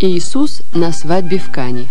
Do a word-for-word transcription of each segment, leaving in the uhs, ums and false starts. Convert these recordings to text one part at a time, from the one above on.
Иисус на свадьбе в Кане.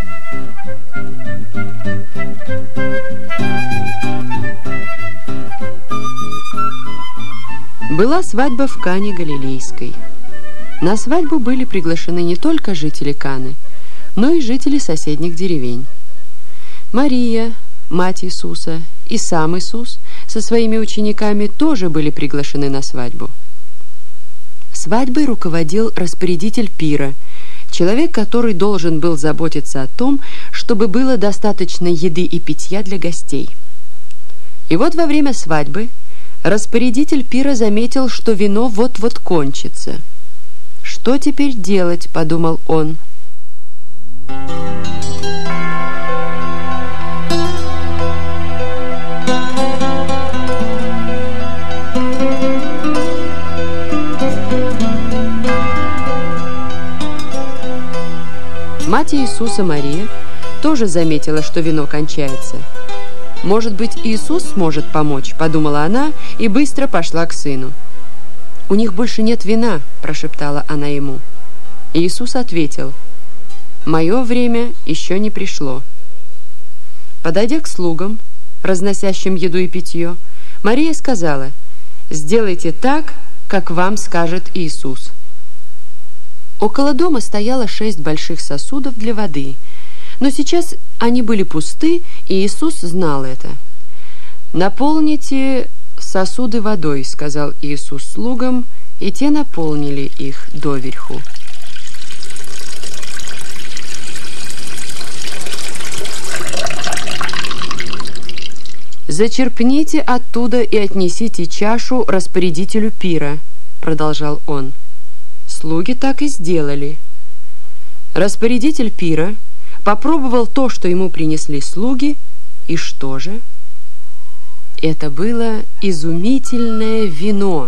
Была свадьба в Кане Галилейской. На свадьбу были приглашены не только жители Каны, но и жители соседних деревень. Мария, мать Иисуса, и сам Иисус со своими учениками тоже были приглашены на свадьбу. Свадьбой руководил распорядитель пира, человек, который должен был заботиться о том, чтобы было достаточно еды и питья для гостей. И вот во время свадьбы распорядитель пира заметил, что вино вот-вот кончится. «Что теперь делать?» – подумал он. Мать Иисуса Мария тоже заметила, что вино кончается. «Может быть, Иисус сможет помочь?» – подумала она и быстро пошла к сыну. «У них больше нет вина», – прошептала она ему. И Иисус ответил: «Мое время еще не пришло». Подойдя к слугам, разносящим еду и питье, Мария сказала: «Сделайте так, как вам скажет Иисус». Около дома стояло шесть больших сосудов для воды, но сейчас они были пусты, и Иисус знал это. «Наполните сосуды водой», — сказал Иисус слугам, и те наполнили их доверху. «Зачерпните оттуда и отнесите чашу распорядителю пира», — продолжал он. Слуги так и сделали. Распорядитель пира попробовал то, что ему принесли слуги, и что же? Это было изумительное вино.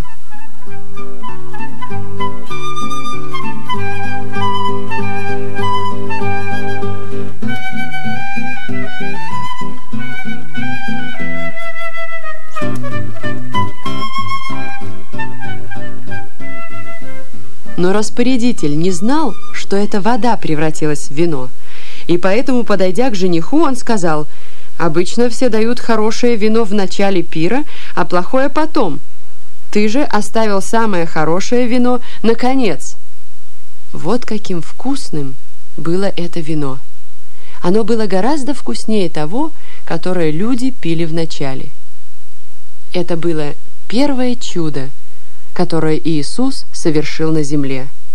Но распорядитель не знал, что эта вода превратилась в вино, и поэтому, подойдя к жениху, он сказал: «Обычно все дают хорошее вино в начале пира, а плохое потом. Ты же оставил самое хорошее вино на конец». Вот каким вкусным было это вино. Оно было гораздо вкуснее того, которое люди пили в начале. Это было первое чудо, которое Иисус совершил на земле.